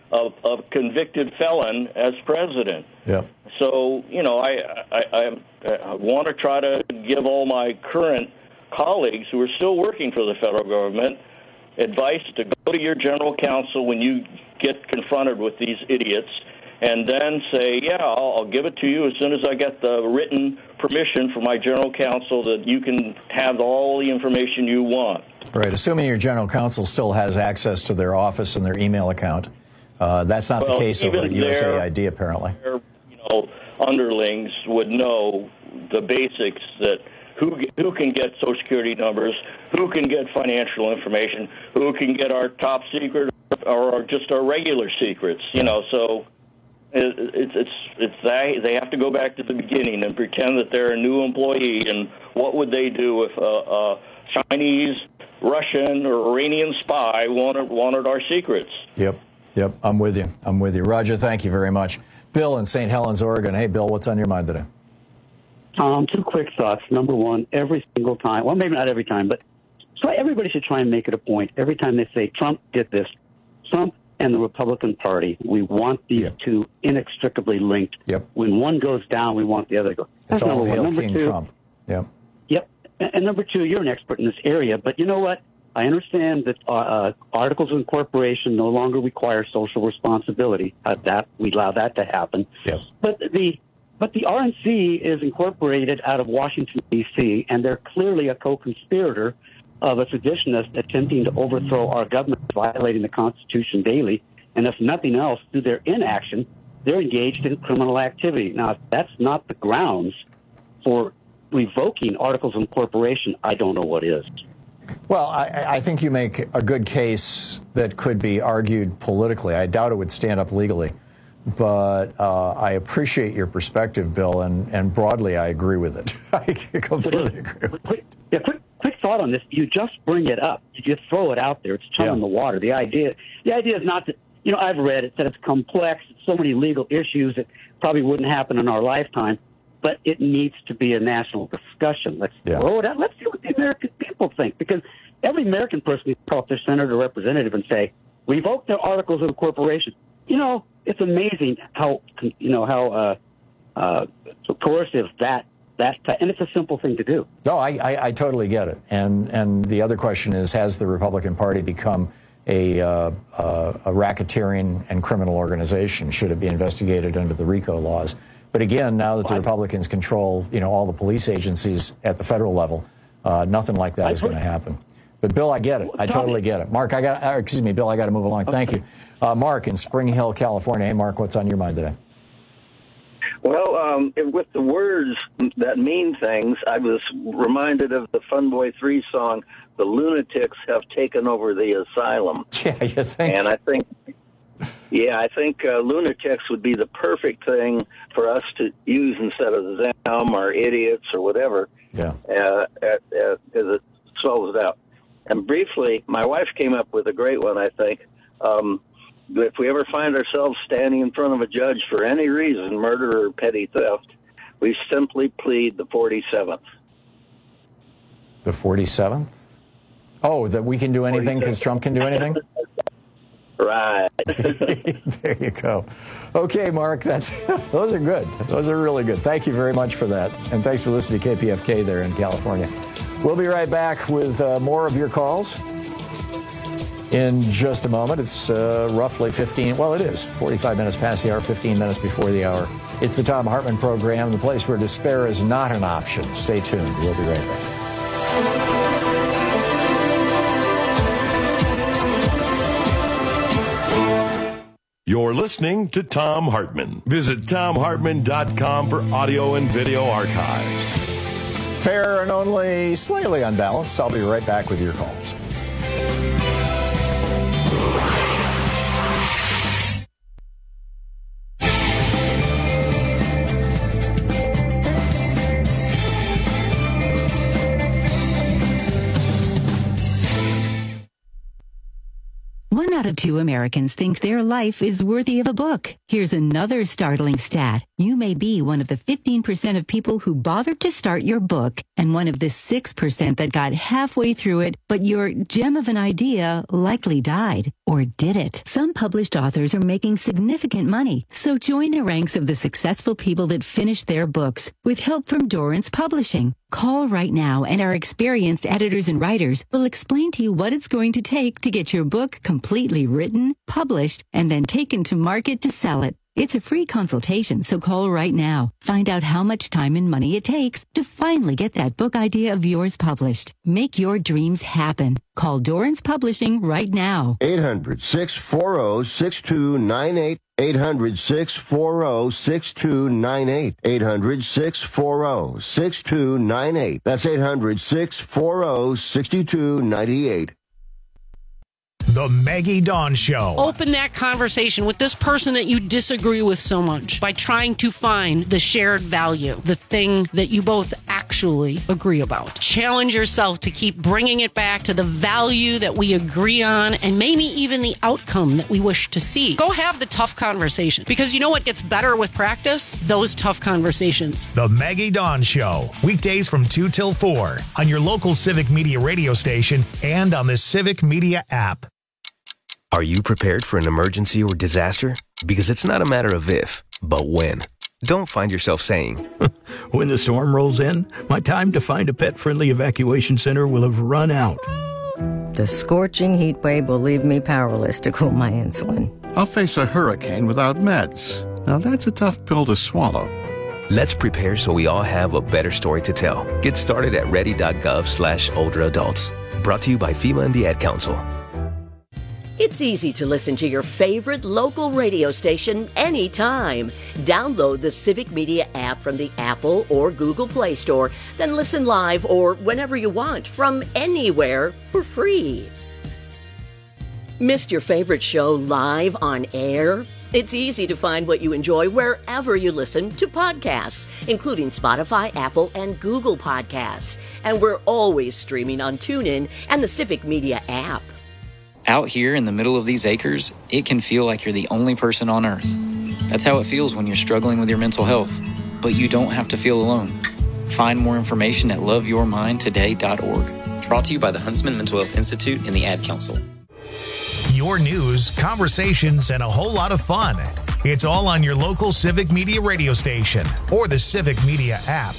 a convicted felon as president. Yeah. So, you know, I want to try to give all my current colleagues who are still working for the federal government advice to go to your general counsel when you get confronted with these idiots, and then say, yeah, I'll give it to you as soon as I get the written permission from my general counsel that you can have all the information you want. Right, assuming your general counsel still has access to their office and their email account. That's not the case over at USAID, apparently. Their, underlings would know the basics, that who can get Social Security numbers, who can get financial information, who can get our top secret or just our regular secrets. You know, so they have to go back to the beginning and pretend that they're a new employee. And what would they do if a Chinese, Russian, or Iranian spy wanted our secrets? Yep, I'm with you. Roger, thank you very much. Bill in St. Helens, Oregon. Hey, Bill, what's on your mind today? Two quick thoughts. Number one, every single time, well, maybe not every time, but everybody should try and make it a point. Every time they say Trump did this, Trump and the Republican Party, we want these two inextricably linked. Yep. When one goes down, we want the other to go. That's all hail number King two, Trump. Yep. Yep. And number two, you're an expert in this area, but you know what? I understand that articles of incorporation no longer require social responsibility. That we allow that to happen. Yes. But the RNC is incorporated out of Washington, D.C., and they're clearly a co-conspirator of a seditionist attempting to overthrow our government, violating the Constitution daily. And if nothing else, through their inaction, they're engaged in criminal activity. Now, if that's not the grounds for revoking articles of incorporation, I don't know what is. Well, I think you make a good case that could be argued politically. I doubt it would stand up legally. But I appreciate your perspective, Bill, and broadly I agree with it. I completely agree with it. Quick thought on this. You just bring it up. If you throw it out there, it's tongue in the water. The idea is not that, I've read it, that it's complex, so many legal issues that probably wouldn't happen in our lifetime, but it needs to be a national discussion. Let's throw it out. Let's see what the American people think, because every American person can call up their senator or representative and say, revoke their articles of incorporation. It's amazing how coercive that and it's a simple thing to do. No, I totally get it. And the other question is, has the Republican Party become a racketeering and criminal organization? Should it be investigated under the RICO laws? But again, now that the Republicans control, all the police agencies at the federal level, nothing like that is going to happen. But Bill, I get it. I totally get it. Mark, Bill, I got to move along. Thank you. Mark in Spring Hill, California. Hey, Mark, what's on your mind today? Well, with the words that mean things, I was reminded of the Fun Boy 3 song, "The Lunatics Have Taken Over the Asylum." Yeah, you think? And I think lunatics would be the perfect thing for us to use instead of them or idiots or whatever. Yeah. Because it spells it out. And briefly, my wife came up with a great one, I think. If we ever find ourselves standing in front of a judge for any reason, murder or petty theft, we simply plead the 47th. The 47th? Oh, that we can do anything because Trump can do anything? Right. There you go. Okay, Mark, those are good. Those are really good. Thank you very much for that. And thanks for listening to KPFK there in California. We'll be right back with more of your calls in just a moment. It's roughly 45 minutes past the hour, 15 minutes before the hour. It's the Thom Hartmann Program, the place where despair is not an option. Stay tuned. We'll be right back. You're listening to Thom Hartmann. Visit ThomHartmann.com for audio and video archives. Fair and only slightly unbalanced. I'll be right back with your calls. One out of 2 Americans thinks their life is worthy of a book. Here's another startling stat. You may be one of the 15% of people who bothered to start your book and one of the 6% that got halfway through it, but your gem of an idea likely died. Or did it? Some published authors are making significant money, so join the ranks of the successful people that finished their books with help from Dorrance Publishing. Call right now and our experienced editors and writers will explain to you what it's going to take to get your book completely written, published, and then taken to market to sell it. It's a free consultation, so call right now. Find out how much time and money it takes to finally get that book idea of yours published. Make your dreams happen. Call Dorrance Publishing right now. 800-640-6298. 800-640-6298. 800-640-6298. That's 800-640-6298. The Maggie Dawn Show. Open that conversation with this person that you disagree with so much by trying to find the shared value, the thing that you both actually agree about. Challenge yourself to keep bringing it back to the value that we agree on and maybe even the outcome that we wish to see. Go have the tough conversation, because you know what gets better with practice? Those tough conversations. The Maggie Dawn Show. Weekdays from 2 till 4 on your local Civic Media radio station and on the Civic Media app. Are you prepared for an emergency or disaster? Because it's not a matter of if, but when. Don't find yourself saying, when the storm rolls in, my time to find a pet-friendly evacuation center will have run out. The scorching heat wave will leave me powerless to cool my insulin. I'll face a hurricane without meds. Now that's a tough pill to swallow. Let's prepare so we all have a better story to tell. Get started at ready.gov/older adults. Brought to you by FEMA and the Ad Council. It's easy to listen to your favorite local radio station anytime. Download the Civic Media app from the Apple or Google Play Store, then listen live or whenever you want from anywhere for free. Missed your favorite show live on air? It's easy to find what you enjoy wherever you listen to podcasts, including Spotify, Apple, and Google Podcasts. And we're always streaming on TuneIn and the Civic Media app. Out here in the middle of these acres, it can feel like you're the only person on Earth. That's how it feels when you're struggling with your mental health. But you don't have to feel alone. Find more information at loveyourmindtoday.org. Brought to you by the Huntsman Mental Health Institute and the Ad Council. Your news, conversations, and a whole lot of fun. It's all on your local Civic Media radio station or the Civic Media app.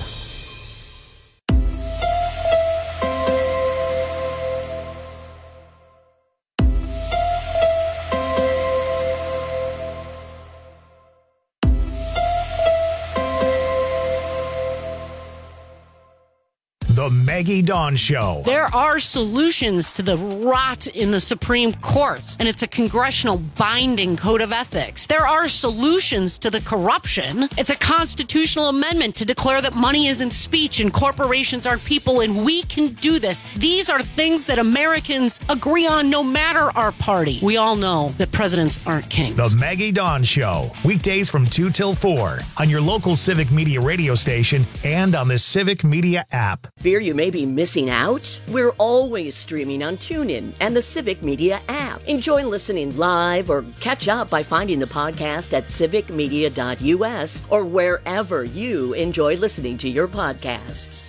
The The Maggie Dawn Show. There are solutions to the rot in the Supreme Court, and it's a congressional binding code of ethics. There are solutions to the corruption. It's a constitutional amendment to declare that money isn't speech and corporations aren't people, and we can do this. These are things that Americans agree on no matter our party. We all know that presidents aren't kings. The Maggie Dawn Show. Weekdays from 2 till 4 on your local Civic Media radio station and on the Civic Media app. Fear you may be missing out? We're always streaming on TuneIn and the Civic Media app. Enjoy listening live or catch up by finding the podcast at civicmedia.us or wherever you enjoy listening to your podcasts.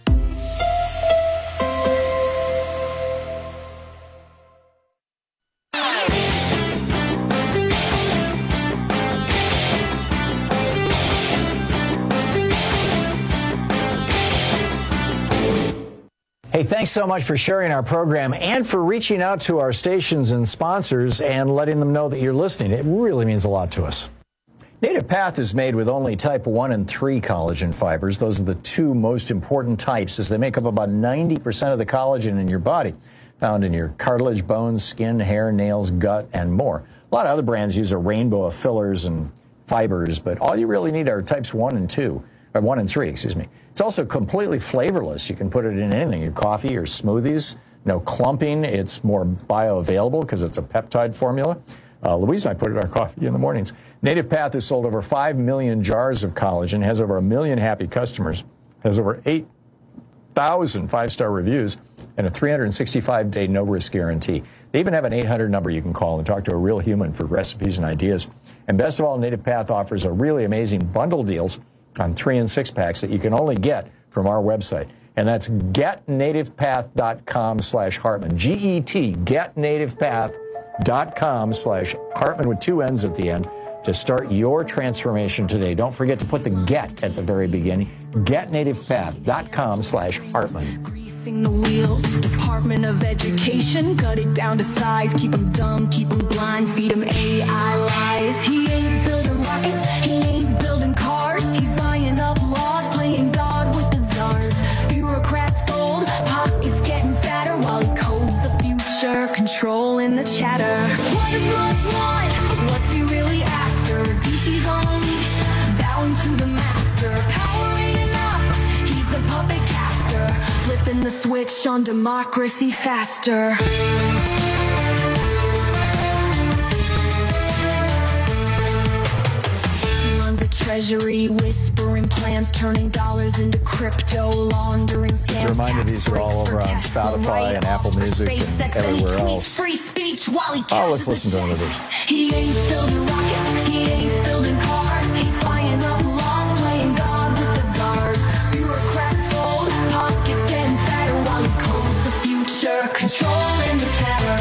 Hey, thanks so much for sharing our program and for reaching out to our stations and sponsors and letting them know that you're listening. It really means a lot to us. Native Path is made with only type 1 and 3 collagen fibers. Those are the two most important types, as they make up about 90% of the collagen in your body, found in your cartilage, bones, skin, hair, nails, gut, and more. A lot of other brands use a rainbow of fillers and fibers, but all you really need are types 1 and 2. Or 1 and 3, excuse me. It's also completely flavorless. You can put it in anything, your coffee or smoothies. No clumping. It's more bioavailable because it's a peptide formula. Louise and I put it in our coffee in the mornings. Native Path has sold over 5 million jars of collagen, has over 1 million happy customers, has over 8,000 five-star reviews, and a 365-day no-risk guarantee. They even have an 800 number you can call and talk to a real human for recipes and ideas. And best of all, Native Path offers a really amazing bundle deals on 3- and 6-packs that you can only get from our website. And that's getnativepath.com/Hartman. G-E-T, getnativepath.com/Hartman with 2 N's at the end to start your transformation today. Don't forget to put the get at the very beginning. Getnativepath.com/Hartman. The wheels, Department of Education, cut it down to size, keep them dumb, keep them blind, feed them AI lies. He ain't building rockets, he ain't building cars, he's buying up laws, playing God with the czars. Bureaucrats fold, pockets getting fatter while he codes the future, controlling the chatter. What does Musk want? What's he really after? DC's on a leash, bowing to the master. Power ain't enough, he's the puppet caster, flipping the switch on democracy faster. Treasury whispering plans, turning dollars into crypto, laundering scams. Just a reminder, these are all over on Spotify and Apple Music and everywhere else. Free speech while he oh, let's listen to one of these. He ain't building rockets, he ain't building cars, he's buying up laws, playing God with the czars. Bureaucrats fold, pockets getting fatter while he codes the future, controlling the chatter.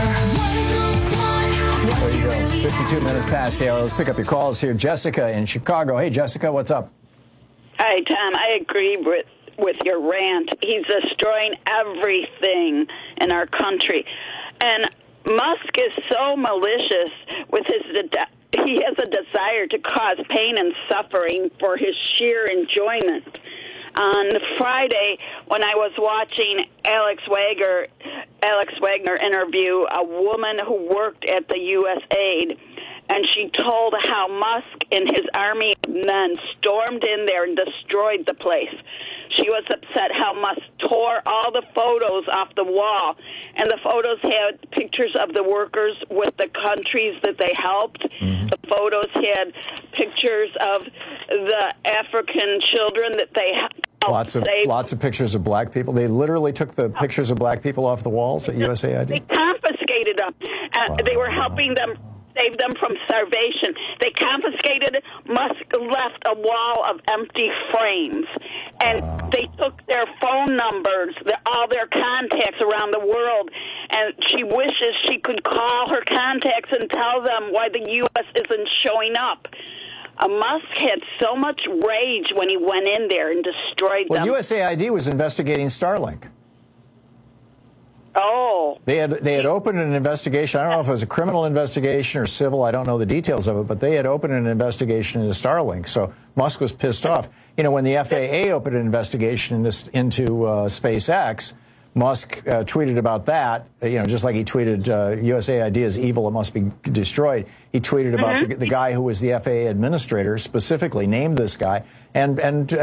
There you go. 52 minutes past the hour. Let's pick up your calls here. Jessica in Chicago. Hey, Jessica, what's up? Hi, Tom. I agree with your rant. He's destroying everything in our country. And Musk is so malicious with he has a desire to cause pain and suffering for his sheer enjoyment. On Friday, when I was watching Alex Wagner interview a woman who worked at the USAID, and she told how Musk and his army men stormed in there and destroyed the place. She was upset how Musk tore all the photos off the wall, and the photos had pictures of the workers with the countries that they helped. Mm-hmm. The photos had pictures of the African children that they helped. Lots of pictures of black people. They literally took the pictures of black people off the walls at USAID? They confiscated them. Wow. They were helping them save them from starvation. They confiscated. Musk left a wall of empty frames, and they took their phone numbers, all their contacts around the world, and she wishes she could call her contacts and tell them why the U.S. isn't showing up. Musk had so much rage when he went in there and destroyed them. Well, USAID was investigating Starlink. Oh. They had opened an investigation. I don't know if it was a criminal investigation or civil. I don't know the details of it, but they had opened an investigation into Starlink. So Musk was pissed off. You know, when the FAA opened an investigation into SpaceX, Musk tweeted about that. You know, just like he tweeted, USAID is evil, it must be destroyed. He tweeted about the guy who was the FAA administrator, specifically named this guy, and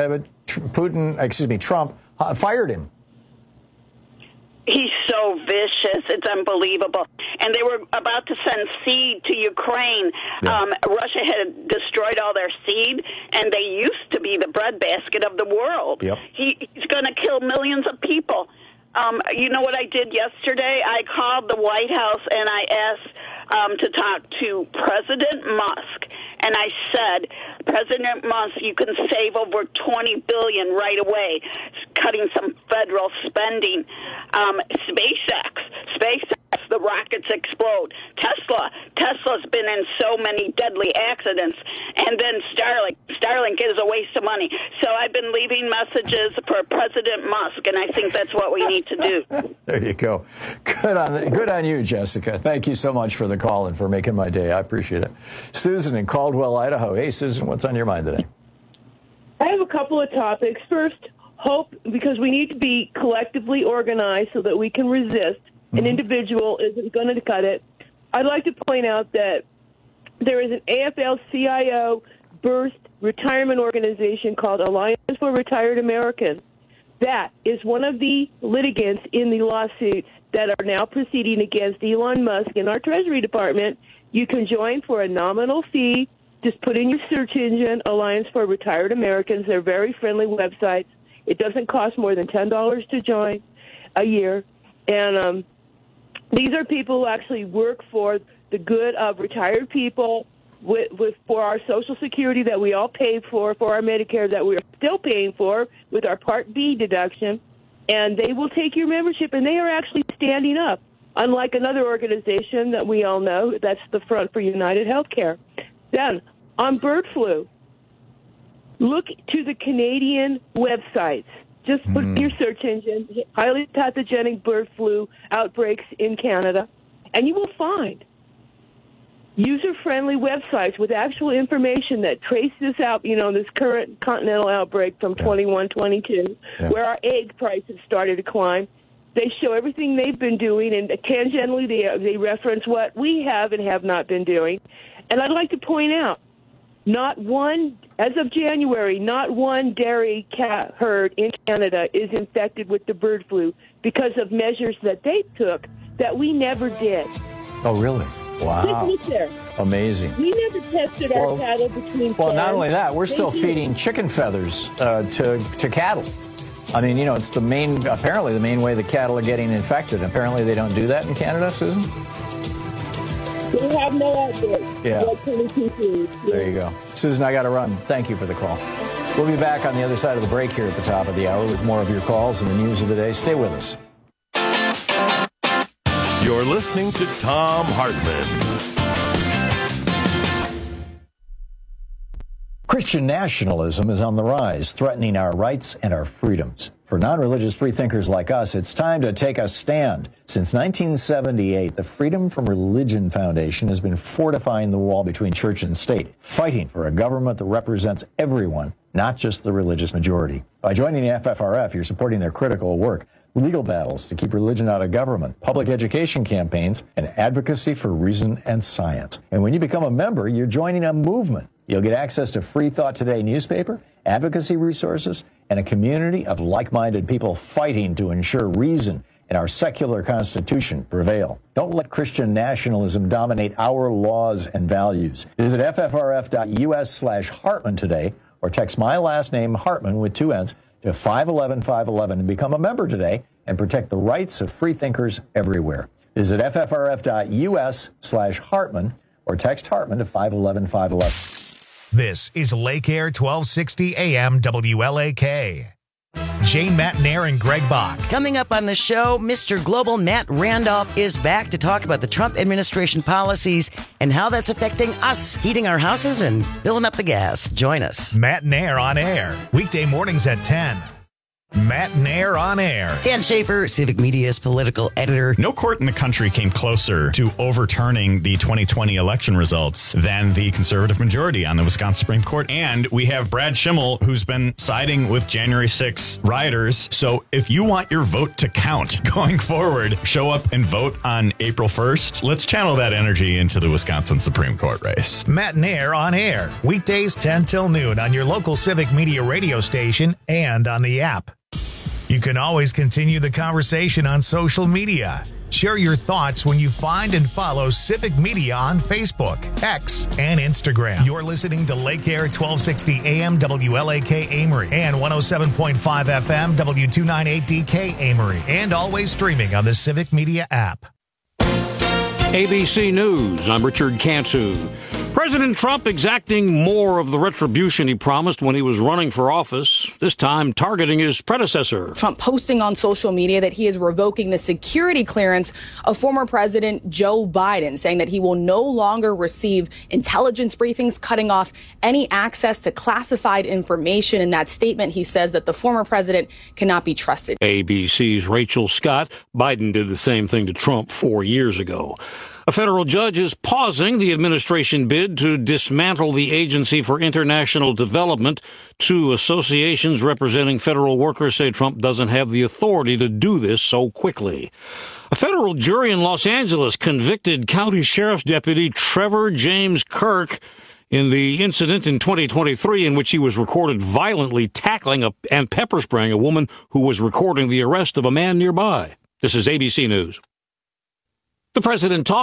Trump fired him. He's so vicious. It's unbelievable. And they were about to send seed to Ukraine. Yeah. Russia had destroyed all their seed, and they used to be the breadbasket of the world. Yep. He's going to kill millions of people. You know what I did yesterday? I called the White House, and I asked to talk to President Musk. And I said, President Musk, you can save over $20 billion right away, cutting some federal spending. SpaceX, the rockets explode. Tesla's been in so many deadly accidents. And then Starlink is a waste of money. So I've been leaving messages for President Musk, and I think that's what we need to do. There you go. Good on you, Jessica. Thank you so much for the call and for making my day. I appreciate it. Susan in Caldwell, Idaho. Hey, Susan, what's on your mind today? I have a couple of topics. First, hope, because we need to be collectively organized so that we can resist. An individual isn't going to cut it. I'd like to point out that there is an AFL-CIO birth retirement organization called Alliance for Retired Americans. That is one of the litigants in the lawsuits that are now proceeding against Elon Musk in our Treasury Department. You can join for a nominal fee. Just put in your search engine, Alliance for Retired Americans. They're very friendly websites. It doesn't cost more than $10 to join a year. And these are people who actually work for the good of retired people for our Social Security that we all paid for our Medicare that we're still paying for with our Part B deduction. And they will take your membership, and they are actually standing up, unlike another organization that we all know, that's the Front for United Healthcare. Then, on bird flu, look to the Canadian websites. Just put your search engine, highly pathogenic bird flu outbreaks in Canada, and you will find user-friendly websites with actual information that trace this out, you know, this current continental outbreak from 21-22, where our egg prices started to climb. They show everything they've been doing, and tangentially they reference what we have and have not been doing. And I'd like to point out, as of January, not one dairy cat herd in Canada is infected with the bird flu because of measures that they took that we never did. Oh, really? Wow. Just look there. Amazing. We never tested our cattle between Well, not only that, we're still feeding chicken feathers to cattle. I mean, you know, it's apparently the main way the cattle are getting infected. Apparently they don't do that in Canada, Susan? We have no outbreak. Yeah. There you go. Susan, I got to run. Thank you for the call. We'll be back on the other side of the break here at the top of the hour with more of your calls and the news of the day. Stay with us. You're listening to Thom Hartmann. Christian nationalism is on the rise, threatening our rights and our freedoms. For non-religious freethinkers like us, it's time to take a stand. Since 1978, the Freedom from Religion Foundation has been fortifying the wall between church and state, fighting for a government that represents everyone, not just the religious majority. By joining the FFRF, you're supporting their critical work, legal battles to keep religion out of government, public education campaigns, and advocacy for reason and science. And when you become a member, you're joining a movement. You'll get access to Free Thought Today newspaper, advocacy resources, and a community of like-minded people fighting to ensure reason and our secular constitution prevail. Don't let Christian nationalism dominate our laws and values. Visit ffrf.us/Hartman today, or text my last name, Hartman, with 2 N's, to 511-511 and become a member today and protect the rights of freethinkers everywhere. Visit ffrf.us/Hartman or text Hartman to 511-511. This is Lake Air 1260 AM WLAK. Jane Matt Nair and Greg Bach. Coming up on the show, Mr. Global Matt Randolph is back to talk about the Trump administration policies and how that's affecting us heating our houses and filling up the gas. Join us. Matt Nair on air, weekday mornings at 10. Matt Nair on air. Dan Schaefer, Civic Media's political editor. No court in the country came closer to overturning the 2020 election results than the conservative majority on the Wisconsin Supreme Court. And we have Brad Schimmel, who's been siding with January 6 rioters. So if you want your vote to count going forward, show up and vote on April 1st. Let's channel that energy into the Wisconsin Supreme Court race. Matt Nair on air. Weekdays 10 till noon on your local Civic Media radio station and on the app. You can always continue the conversation on social media. Share your thoughts when you find and follow Civic Media on Facebook, X, and Instagram. You're listening to Lake Air 1260 AM WLAK Amory and 107.5 FM W298DK Amory, and always streaming on the Civic Media app. ABC News, I'm Richard Cantu. President Trump exacting more of the retribution he promised when he was running for office, this time targeting his predecessor. Trump posting on social media that he is revoking the security clearance of former President Joe Biden, saying that he will no longer receive intelligence briefings, cutting off any access to classified information. In that statement, he says that the former president cannot be trusted. ABC's Rachel Scott. Biden did the same thing to Trump 4 years ago. A federal judge is pausing the administration bid to dismantle the Agency for International Development. Two associations representing federal workers say Trump doesn't have the authority to do this so quickly. A federal jury in Los Angeles convicted County Sheriff's Deputy Trevor James Kirk in the incident in 2023 in which he was recorded violently tackling and pepper spraying a woman who was recording the arrest of a man nearby. This is ABC News. The president talked